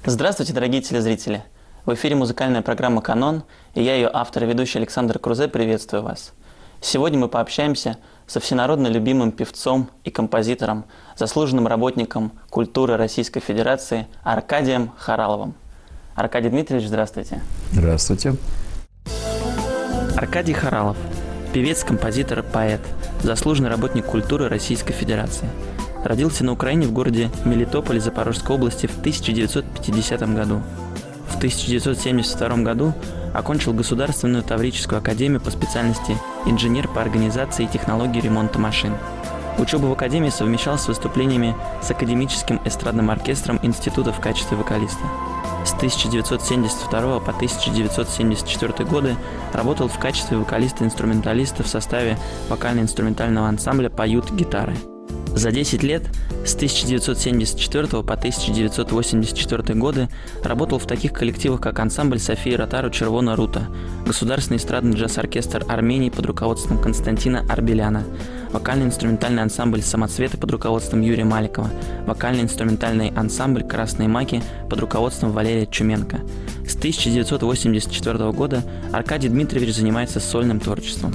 Здравствуйте, дорогие телезрители! В эфире музыкальная программа «Канон», и я, ее автор и ведущий Александр Крузе, приветствую вас. Сегодня мы пообщаемся со всенародно любимым певцом и композитором, заслуженным работником культуры Российской Федерации Аркадием Хораловым. Аркадий Дмитриевич, здравствуйте. Здравствуйте. Аркадий Хоралов – певец, композитор, поэт, заслуженный работник культуры Российской Федерации. Родился на Украине в городе Мелитополе Запорожской области в 1950 году. В 1972 году окончил Государственную Таврическую академию по специальности инженер по организации и технологии ремонта машин. Учебу в академии совмещал с выступлениями с академическим эстрадным оркестром института в качестве вокалиста. С 1972 по 1974 годы работал в качестве вокалиста-инструменталиста в составе вокально-инструментального ансамбля «Поют гитары». За 10 лет, с 1974 по 1984 годы, работал в таких коллективах, как ансамбль Софии Ротару «Червона рута», Государственный эстрадный джаз-оркестр Армении под руководством Константина Арбеляна, вокально-инструментальный ансамбль «Самоцветы» под руководством Юрия Маликова, вокально-инструментальный ансамбль «Красные маки» под руководством Валерия Чуменко. С 1984 года Аркадий Дмитриевич занимается сольным творчеством.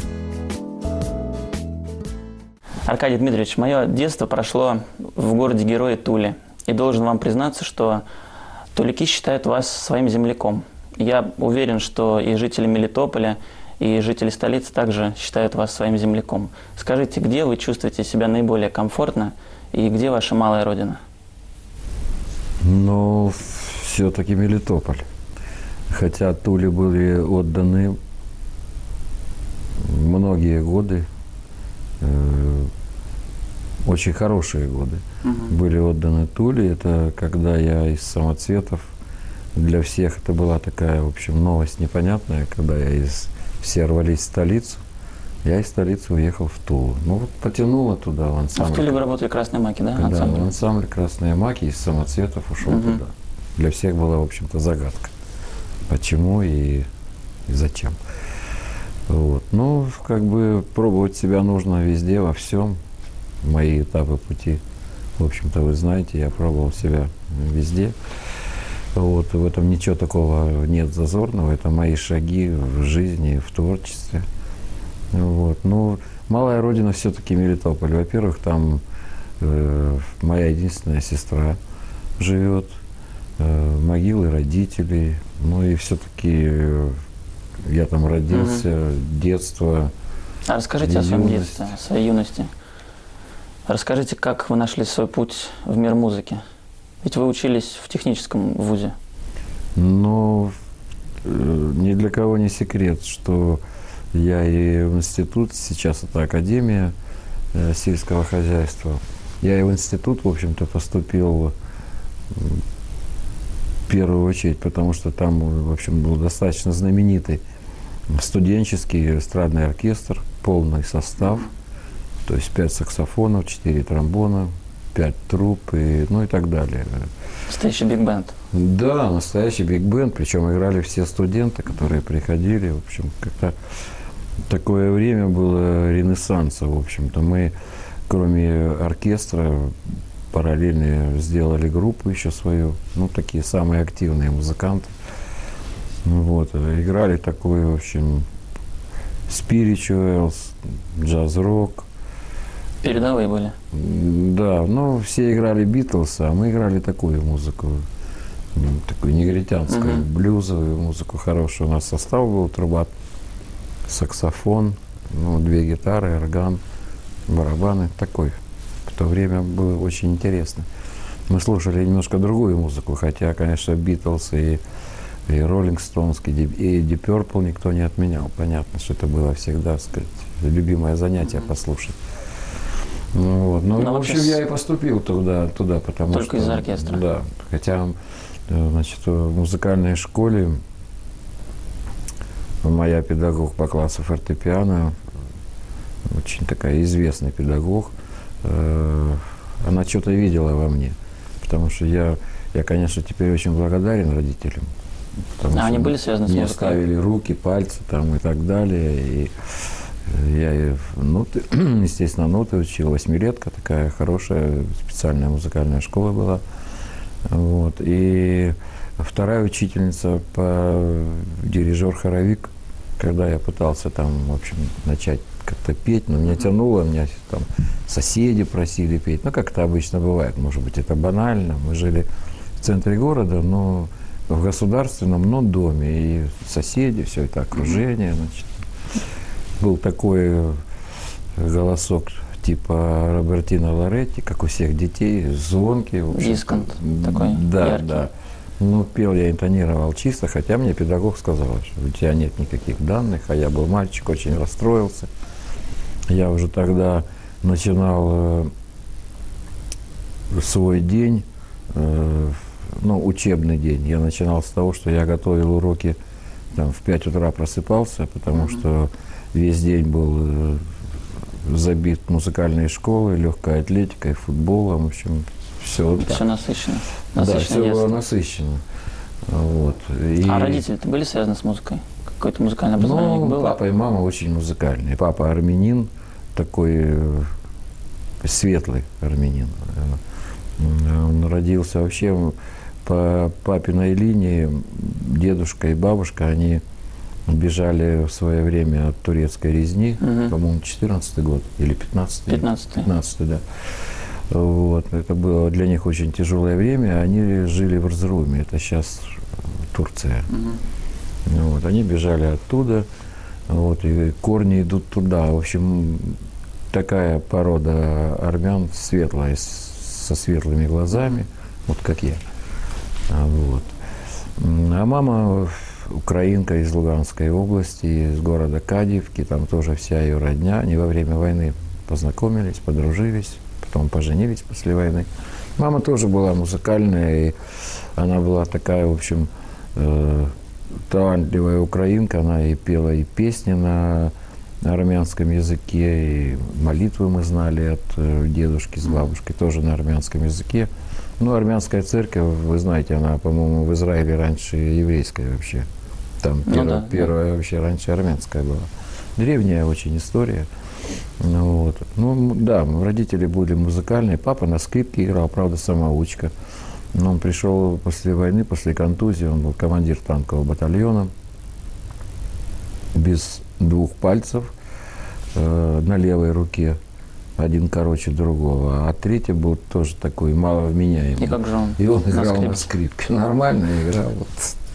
Аркадий Дмитриевич, мое детство прошло в городе-герое Туле. И должен вам признаться, что тулики считают вас своим земляком. Я уверен, что и жители Мелитополя, и жители столицы также считают вас своим земляком. Скажите, где вы чувствуете себя наиболее комфортно и где ваша малая родина? Ну, все-таки Мелитополь. Хотя Туле были отданы многие годы, очень хорошие годы были отданы Туле. Это когда я из Самоцветов, для всех это была такая, в общем, новость непонятная, когда все рвались в столицу, я из столицы уехал в Тулу. Ну вот потянуло туда в ансамбль. В Туле вы работали «Красные маки», да? Да, в ансамбль «Красные маки» из Самоцветов ушел туда. Для всех была, в общем-то, загадка. Почему и зачем. Вот. Ну, как бы пробовать себя нужно везде, во всем. Мои этапы пути, в общем-то, вы знаете, я пробовал себя везде. Вот. В этом ничего такого нет зазорного. Это мои шаги в жизни, в творчестве. Вот. Ну, малая родина все-таки Мелитополь. Во-первых, там моя единственная сестра живет, могилы родителей. Ну и все-таки я там родился, детство. А расскажите о своем детстве, о своей юности. Расскажите, как вы нашли свой путь в мир музыки? Ведь вы учились в техническом вузе. Ну, ни для кого не секрет, что я и в институт, сейчас это Академия сельского хозяйства. Я и в институт, в общем-то, поступил в первую очередь, потому что там, в общем, был достаточно знаменитый студенческий эстрадный оркестр, полный состав, то есть 5 саксофонов, 4 тромбона, 5 труб, и так далее. Настоящий биг-бенд. Да, настоящий биг-бенд, причем играли все студенты, которые приходили, в общем, как-то такое время было ренессанса, в общем-то. Мы, кроме оркестра, параллельно сделали группу еще свою, такие самые активные музыканты. Вот, играли такой, в общем, spirituals, джаз-рок. Передовые были. Да, все играли Битлса, а мы играли такую музыку, такую негритянскую, блюзовую музыку хорошую. У нас состав был: труба, саксофон, 2 гитары, орган, барабаны. Такой. В то время было очень интересно. Мы слушали немножко другую музыку, хотя, конечно, Битлз и Роллинг Стоунс, и Deep Purple никто не отменял. Понятно, что это было всегда, так сказать, любимое занятие послушать. В общем, я и поступил туда, потому что... Только из-за оркестра? Да, хотя, значит, в музыкальной школе моя педагог по классу фортепиано, очень такая известный педагог, она что-то видела во мне, потому что я, конечно, теперь очень благодарен родителям. Они были связаны с музыкой? Мне ставили руки, пальцы там и так далее. И я, естественно, ноты учил. 8-летка, такая хорошая специальная музыкальная школа была. Вот. И вторая учительница по дирижер-хоровик, когда я пытался там, в общем, начать как-то петь, но меня тянуло, меня там соседи просили петь. Ну, как это обычно бывает, может быть, это банально. Мы жили в центре города, но в государственном, но доме. И соседи, все это окружение, значит. Был такой голосок типа Робертино Лоретти, как у всех детей, звонкий. Дисконт такой яркий. Да. Ну, пел я, интонировал чисто, хотя мне педагог сказал, что у тебя нет никаких данных, а я был мальчик, очень расстроился. Я уже тогда начинал свой день, ну, учебный день. Я начинал с того, что я готовил уроки, там, в 5 утра просыпался, потому что весь день был забит музыкальной школой, легкой атлетикой, футболом, в общем, все. Все насыщенно. Да, все было насыщенно. Вот. А родители-то были связаны с музыкой? Какое-то музыкальное образование было? Папа и мама очень музыкальные. Папа армянин, такой светлый армянин. Он родился вообще по папиной линии. Дедушка и бабушка, они бежали в свое время от турецкой резни, по-моему, 14-й год или 15-й. 15-й, да. Вот. Это было для них очень тяжелое время. Они жили в Эрзуруме, это сейчас Турция. Вот. Они бежали оттуда, вот, и корни идут туда. В общем, такая порода армян светлая, со светлыми глазами, вот как я. Вот. А мама украинка из Луганской области, из города Кадиевки, там тоже вся ее родня. Они во время войны познакомились, подружились, потом поженились после войны. Мама тоже была музыкальная, и она была такая, в общем, талантливая украинка. Она и пела и песни на армянском языке, и молитвы мы знали от дедушки с бабушкой, тоже на армянском языке. Ну, армянская церковь, вы знаете, она, по-моему, в Израиле раньше еврейская вообще. Там первая вообще раньше армянская была. Древняя очень история. Вот. Ну, да, родители были музыкальные. Папа на скрипке играл, правда, самоучка. Но он пришел после войны, после контузии, он был командир танкового батальона, без 2 пальцев на левой руке. Один короче другого, а третий был тоже такой маловменяемый. И как же он? И он играл на скрипке. Нормально играл. Вот.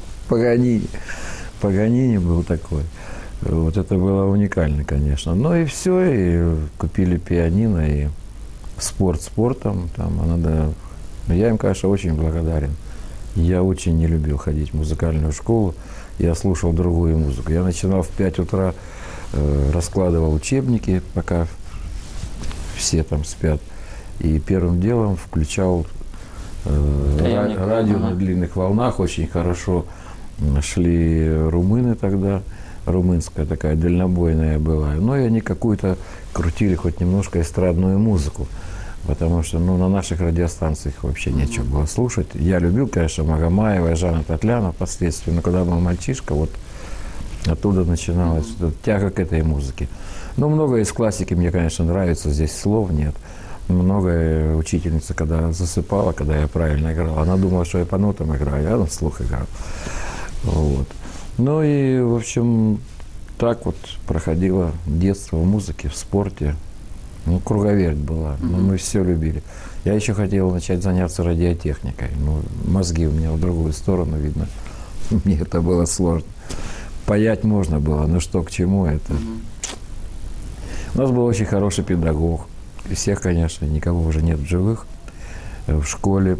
Паганини был такой. Вот это было уникально, конечно. Ну и все, и купили пианино, и спорт спортом. Там, я им, конечно, очень благодарен. Я очень не любил ходить в музыкальную школу. Я слушал другую музыку. Я начинал в 5 утра, раскладывал учебники, пока все там спят. И первым делом включал радио на длинных волнах. Очень хорошо шли румыны тогда. Румынская такая дальнобойная была. Ну и они какую-то крутили хоть немножко эстрадную музыку. Потому что на наших радиостанциях вообще нечего было слушать. Я любил, конечно, Магомаева, Жана Татляна впоследствии. Но когда был мальчишка, вот оттуда начиналась тяга к этой музыке. Ну, многое из классики мне, конечно, нравится, здесь слов нет. Многое учительница, когда засыпала, когда я правильно играл, она думала, что я по нотам играю, я на слух играл. Вот. Ну и, в общем, так вот проходило детство в музыке, в спорте. Ну, круговерть была, но мы все любили. Я еще хотел начать заняться радиотехникой, но мозги у меня в другую сторону, видно. Мне это было сложно. Паять можно было, но что к чему это. У нас был очень хороший педагог. Из всех, конечно, никого уже нет в живых. В школе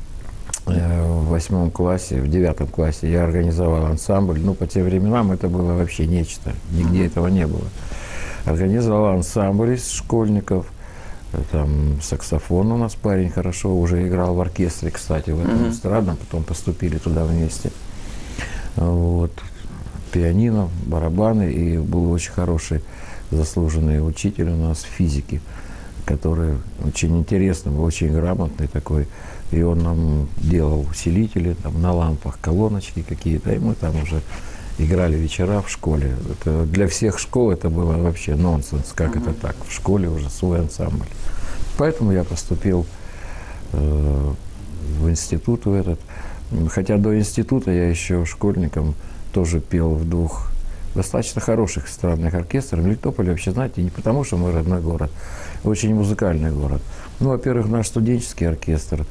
в 8 классе, в 9 классе я организовал ансамбль. Ну, по тем временам это было вообще нечто. Нигде этого не было. Организовал ансамбль из школьников. Там саксофон у нас парень хорошо уже играл в оркестре, кстати, в этом эстрадном. Потом поступили туда вместе. Вот. Пианино, барабаны. И был очень хороший заслуженный учитель у нас физики, который очень интересный, был очень грамотный такой. И он нам делал усилители там, на лампах, колоночки какие-то. И мы там уже играли вечера в школе. Это для всех школ это было вообще нонсенс. Как это так? В школе уже свой ансамбль. Поэтому я поступил в институт в этот. Хотя до института я еще школьником тоже пел в двух достаточно хороших эстрадных оркестрах. Мелитополь вообще, знаете, не потому, что мой родной город, очень музыкальный город. Ну, во-первых, наш студенческий оркестр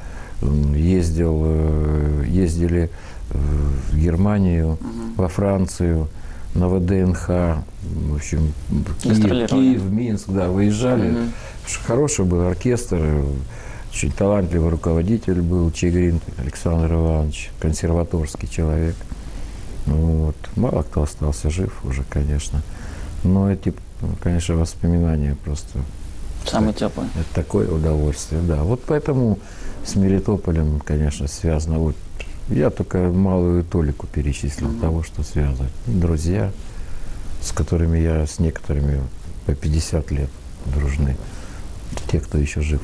ездили в Германию, во Францию, на ВДНХ, в общем, Киев, Минск, да, выезжали. Хороший был оркестр, очень талантливый руководитель был Чигрин Александр Иванович, консерваторский человек. Вот. Мало кто остался жив уже, конечно. Но эти, конечно, воспоминания просто... Самые теплые. Это такое удовольствие, да. Вот поэтому с Мелитополем, конечно, связано. Вот я только малую толику перечислил того, что связано. Друзья, с которыми я с некоторыми по 50 лет дружны. Те, кто еще жив.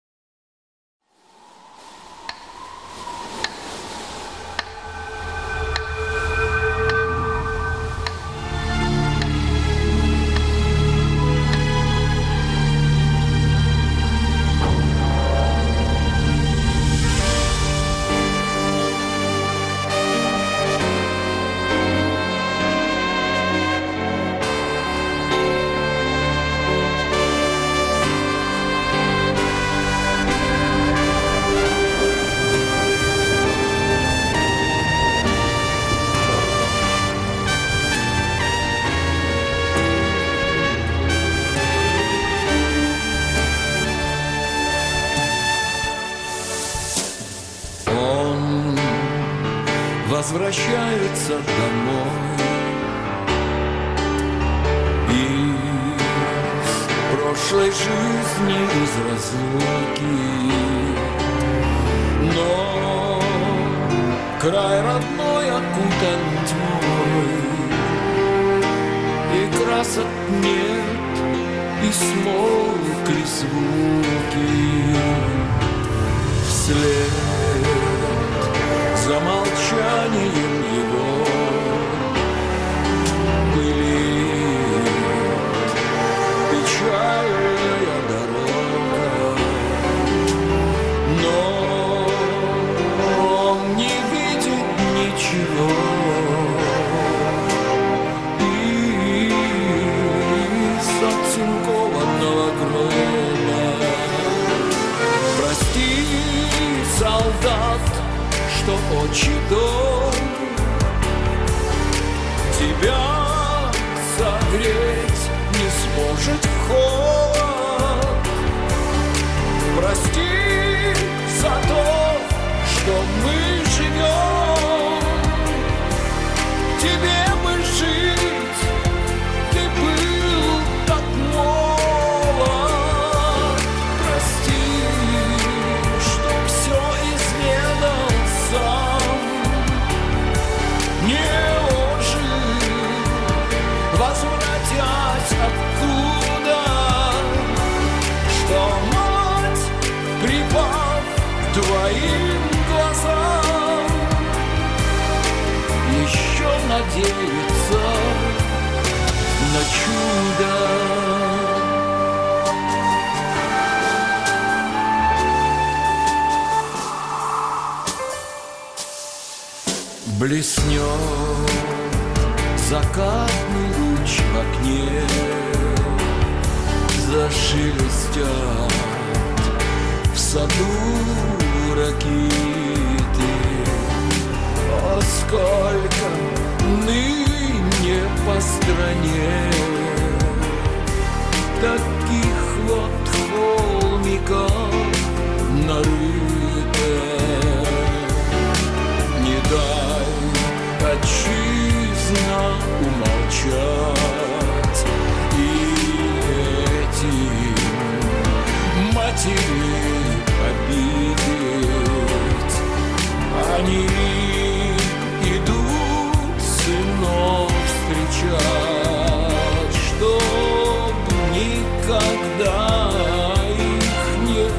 Возвращается домой из прошлой жизни, из разлуки, но край родной окутан тьмой, и красок нет, и смолкли звуки. Вслед за молчанием его пылит печальная дорога, но он не видит ничего из оцинкованного гроба. Прости, солдат, что отчий дом тебя согреть не сможет холод. Прости за то, что мы живем, тебе бы жить, ты был так молод. Прости, что все изведал сам, не ожил, возвратясь оттуда, что мать, припав к твоим глазам, еще надеется на чудо. Блеснет закатный луч в окне, зашелестят в саду ракиты. О, сколько ныне по стране таких вот холмиков нарыто. Не дай, отчизна, умолчать и этим матери обидеть. Они идут сынов встречать, чтоб никогда их не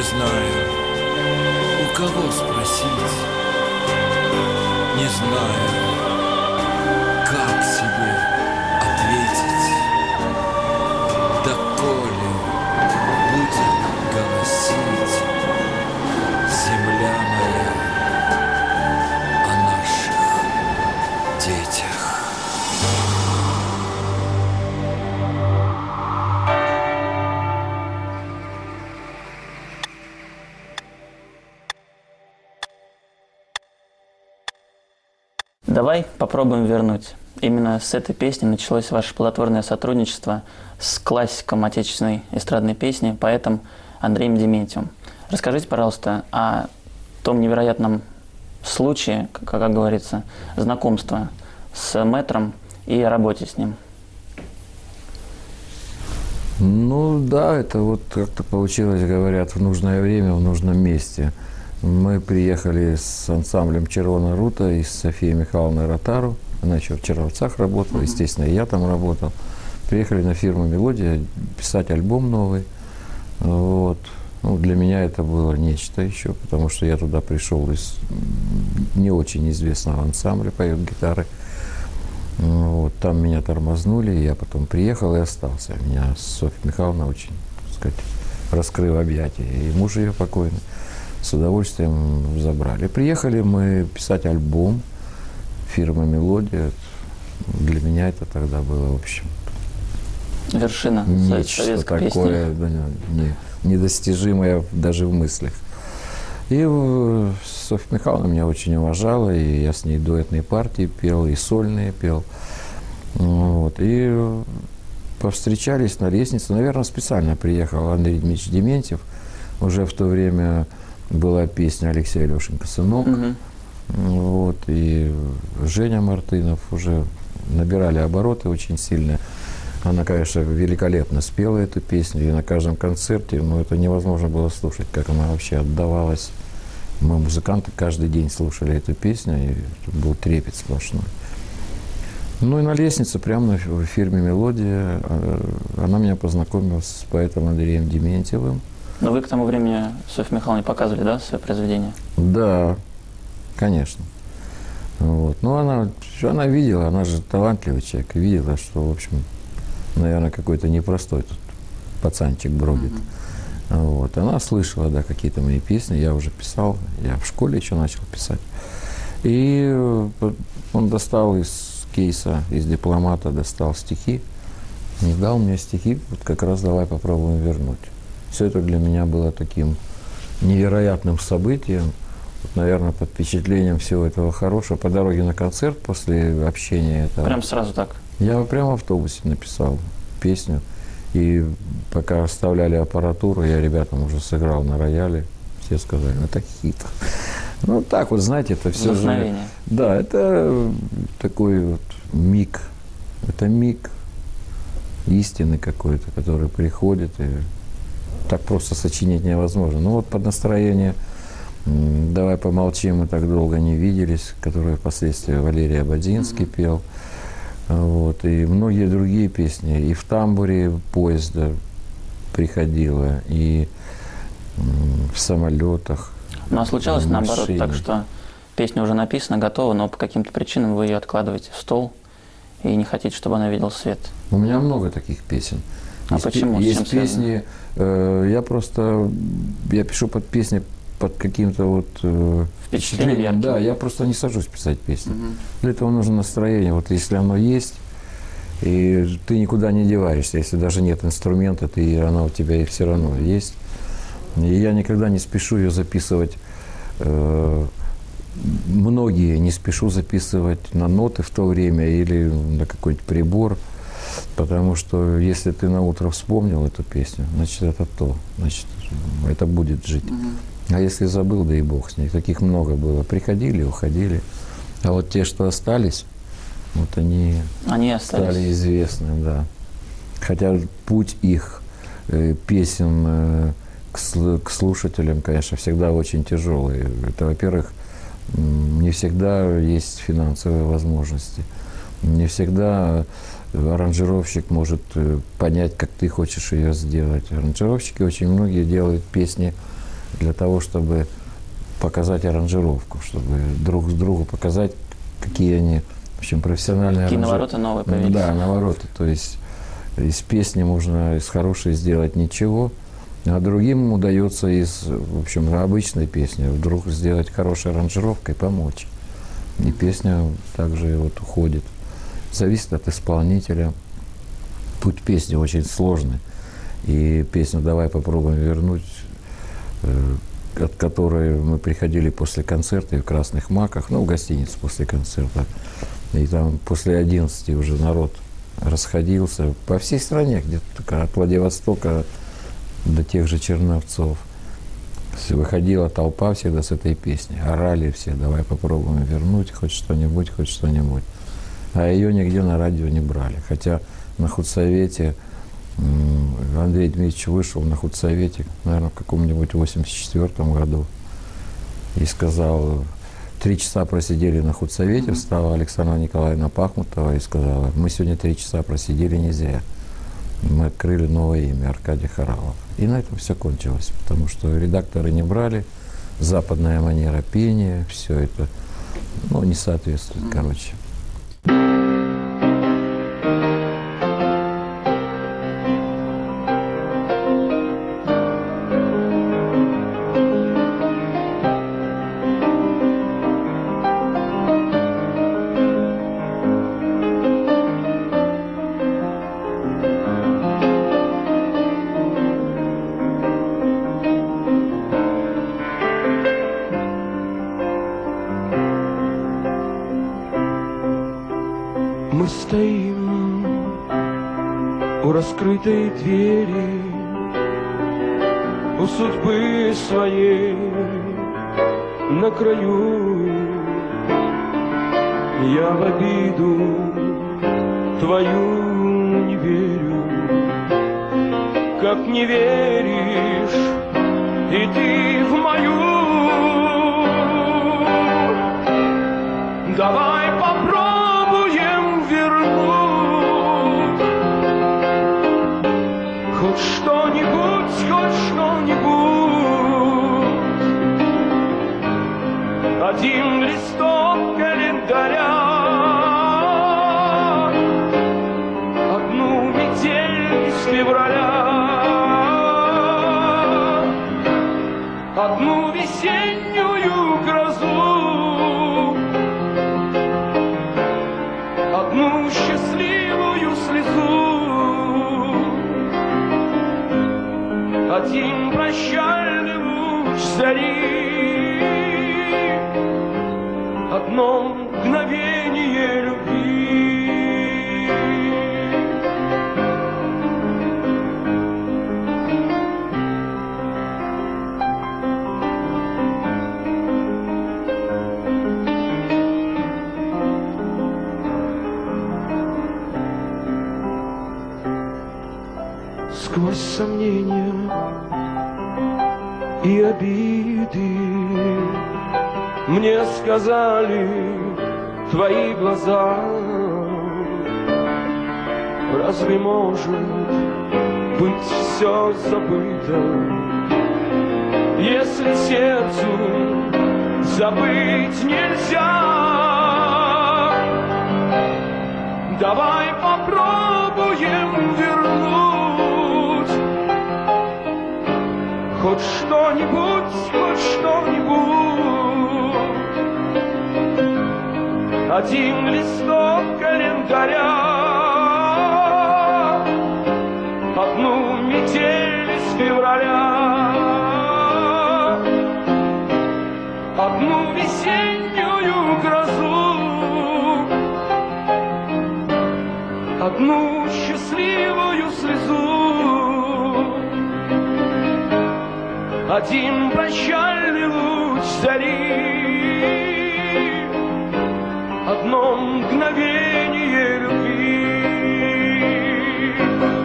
знаю, у кого спросить, не знаю, как себе ответить. Доколе будет голосить земля моя о наших детях. Давай попробуем вернуть. Именно с этой песни началось ваше плодотворное сотрудничество с классиком отечественной эстрадной песни, поэтом Андреем Дементьевым. Расскажите, пожалуйста, о том невероятном случае, как говорится, знакомства с мэтром и о работе с ним. Ну да, это вот как-то получилось, говорят, в нужное время, в нужном месте. Мы приехали с ансамблем «Червона рута» и с Софией Михайловной Ротару. Она еще в Черновцах работала, естественно, и я там работал. Приехали на фирму «Мелодия» писать альбом новый. Вот. Ну, для меня это было нечто еще, потому что я туда пришел из не очень известного ансамбля, поет гитары. Вот. Там меня тормознули, и я потом приехал и остался. Меня Софья Михайловна очень, так сказать, раскрыла объятия. И муж ее покойный с удовольствием забрали. Приехали мы писать альбом, фирма «Мелодия». Для меня это тогда было, в общем, Вершина нечто советской такое, песни. да, недостижимое даже в мыслях. И Софья Михайловна меня очень уважала, и я с ней дуэтные партии пел, и сольные пел. Вот. И повстречались на лестнице. Наверное, специально приехал Андрей Дмитриевич Дементьев. Уже в то время была песня Алексея Алешенко «Сынок». Вот. И Женя Мартынов уже набирали обороты очень сильно. Она, конечно, великолепно спела эту песню, и на каждом концерте, ну, это невозможно было слушать, как она вообще отдавалась. Мы, музыканты, каждый день слушали эту песню, и тут был трепет сплошной. Ну и на лестнице, прямо в фирме «Мелодия», она меня познакомила с поэтом Андреем Дементьевым. Но вы к тому времени Софье Михайловне показывали, да, свои произведения? Да, конечно. Вот. Ну, она видела, она же талантливый человек, видела, что, в общем, наверное, какой-то непростой тут пацанчик бродит. Вот. Она слышала, да, какие-то мои песни, я уже писал, я в школе еще начал писать. И он достал из кейса, из дипломата, достал стихи, и дал мне стихи, вот как раз давай попробуем вернуть. Все это для меня было таким невероятным событием, вот, наверное, под впечатлением всего этого хорошего. По дороге на концерт после общения этого. Прям сразу так? Я прямо в автобусе написал песню, и пока оставляли аппаратуру, я ребятам уже сыграл на рояле. Все сказали, это хит. Ну, так вот, знаете, это все же... Да, это такой вот миг. Это миг истины какой-то, который приходит, и так просто сочинить невозможно. Ну, вот под настроение «Давай помолчим, мы так долго не виделись», которую впоследствии Валерий Ободзинский пел. Вот, и многие другие песни. И в тамбуре поезда приходила, и в самолетах. Ну, а случалось наоборот машине. так, что песня уже написана, готова, но по каким-то причинам вы ее откладываете в стол и не хотите, чтобы она видела свет? У меня много таких песен. А почему? С чем Есть песни, я пишу под песни под каким-то вот впечатлением. Да, я просто не сажусь писать песни. Для этого нужно настроение. Вот если оно есть, и ты никуда не деваешься, если даже нет инструмента, она у тебя и все равно есть. И я никогда не спешу ее записывать. Многие не спешу записывать на ноты в то время или на какой-нибудь прибор. Потому что если ты на утро вспомнил эту песню, значит, это то. Значит, это будет жить. А если забыл, да и бог с ней. Таких много было. Приходили, уходили. А вот те, что остались, вот они стали известны, да. Хотя путь их песен к слушателям, конечно, всегда очень тяжелый. Это, во-первых, не всегда есть финансовые возможности. Не всегда аранжировщик может понять, как ты хочешь ее сделать. Аранжировщики очень многие делают песни для того, чтобы показать аранжировку, чтобы друг с другу показать, какие они, в общем, профессиональные Какие аранжировки. навороты новые появились. Да, навороты. То есть из песни можно из хорошей сделать ничего, а другим удается из, в общем, обычной песни вдруг сделать хорошую аранжировку и помочь. И песня также вот уходит. Зависит от исполнителя. Путь песни очень сложный. И песню «Давай попробуем вернуть», от которой мы приходили после концерта и в «Красных маках», ну, в гостиницу после концерта. И там после 11 уже народ расходился по всей стране, где-то от Владивостока до тех же Черновцов. Выходила толпа всегда с этой песней. Орали все: давай попробуем вернуть хоть что-нибудь, хоть что-нибудь. А ее нигде на радио не брали. Хотя на худсовете Андрей Дмитриевич вышел на худсовете, наверное, в каком-нибудь 84-м году и сказал: 3 часа просидели на худсовете, встала Александра Николаевна Пахмутова и сказала: мы сегодня 3 часа просидели не зря. Мы открыли новое имя — Аркадий Хоралов. И на этом все кончилось, потому что редакторы не брали, западная манера пения, все это, ну, не соответствует, короче. Мы стоим у раскрытой двери, у судьбы своей на краю. Я в обиду твою не верю, как не веришь и ты в мою. Давай попробуем вернуть хоть что-нибудь, хоть что-нибудь. Один листок календаря, одну метель из февраля, одну весеннюю грозу, одну счастливую слезу, один прощальный луч зари, одно мгновение любви. Сквозь сомнения и обиды мне сказали твои глаза: разве может быть все забыто, если сердцу забыть нельзя? Давай попробуем вернуть хоть что-нибудь, хоть что-нибудь. Один листок календаря, одну метель из февраля, одну весеннюю грозу, одну счастливую слезу, один прощальный луч зари, одно мгновение любви.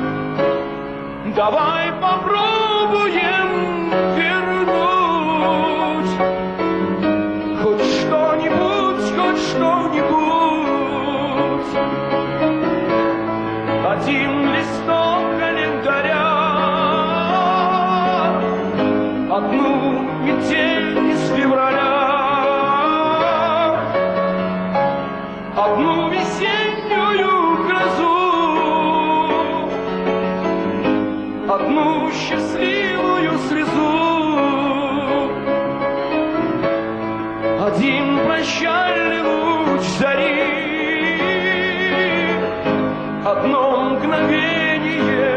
Давай попробуем вернуть хоть что-нибудь, хоть что-нибудь. Один листок календаря, одну мгновение